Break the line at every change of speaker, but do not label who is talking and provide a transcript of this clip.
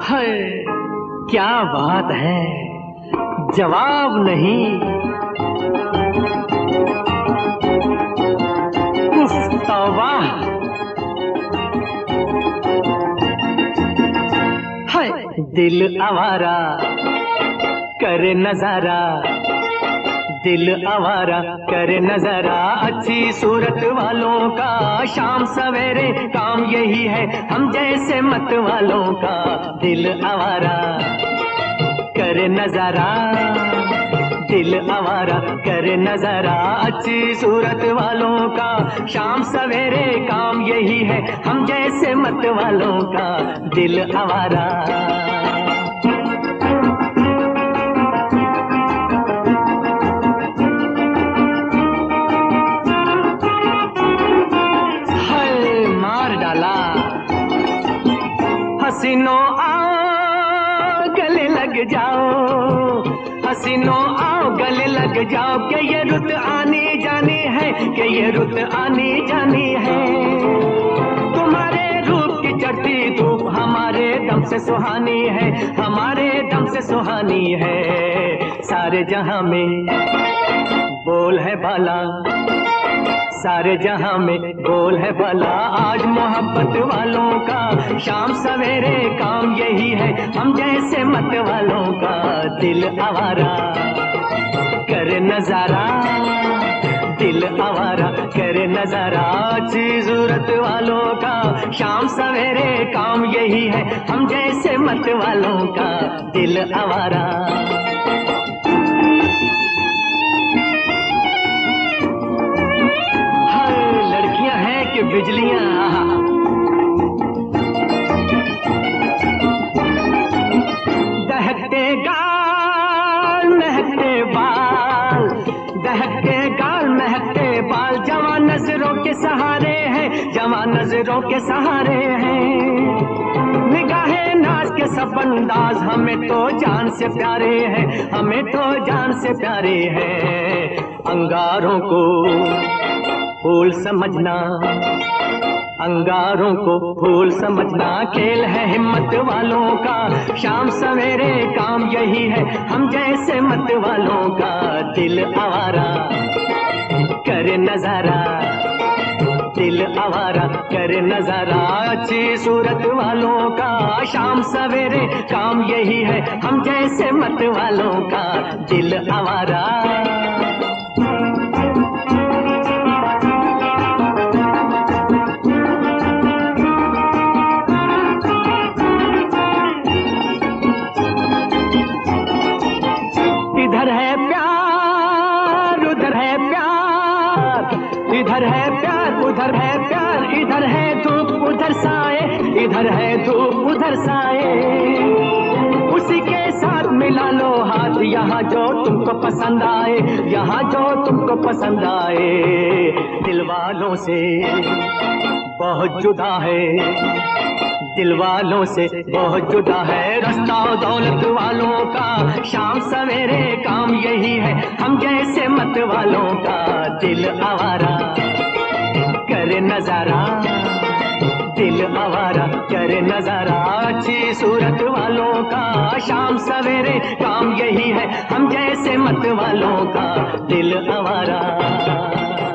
है क्या बात है, जवाब नहीं। उफ तौबा, है दिल आवारा करे नजारा, दिल आवारा करे नजारा। अच्छी सूरत वालों का शाम सवेरे काम यही है, हम जैसे मत वालों का दिल आवारा करे नजारा, दिल आवारा करे नजारा। अच्छी सूरत वालों का शाम सवेरे काम यही है, हम जैसे मत वालों का दिल आवारा। हसीनों आओ गले लग जाओ, हसीनों आओ गले लग जाओ, कि ये रुत आनी जानी है, कि ये रुत आनी जानी है। तुम्हारे रूप की चढ़ती धूप हमारे दम से सुहानी है, हमारे दम से सुहानी है। सारे जहां में बोल है बाला, सारे जहां में बोल है भला। आज मोहब्बत वालों का शाम सवेरे काम यही है, हम जैसे मत वालों का दिल आवारा करे नजारा, दिल आवारा करे नजारा। अच्छी सूरत वालों का शाम सवेरे काम यही है, हम जैसे मत वालों का दिल आवारा। कि बिजलियां दहकते गाल महकते बाल, दहकते गाल महकते बाल। जवान नजरों के सहारे हैं, जवान नजरों के सहारे हैं। निगाहे नाज के सब अंदाज हमें तो जान से प्यारे हैं, हमें तो जान से प्यारे हैं। अंगारों को फूल समझना, अंगारों को फूल समझना। खेल है हिम्मत वालों का शाम सवेरे काम यही है, हम जैसे मत वालों का दिल आवारा करे नजारा, दिल आवारा करे नजारा। अच्छी सूरत वालों का शाम सवेरे काम यही है, हम जैसे मत वालों का दिल आवारा। इधर है प्यार उधर है प्यार, इधर है प्यार उधर है प्यार। इधर है धूप उधर साए, इधर है धूप उधर साए। उसी के साथ मिला लो हाथ, यहाँ जो तुमको पसंद आए, यहाँ जो तुमको पसंद आए। दिल वालों से बहुत जुदा है, दिल वालों से बहुत जुदा है। रास्ता दौलत वालों का शाम सवेरे काम यही है, हम जैसे मत वालों का दिल आवारा करे नजारा, दिल आवारा करे नजारा। अच्छी सूरत वालों का शाम सवेरे काम यही है, हम जैसे मत वालों का दिल आवारा।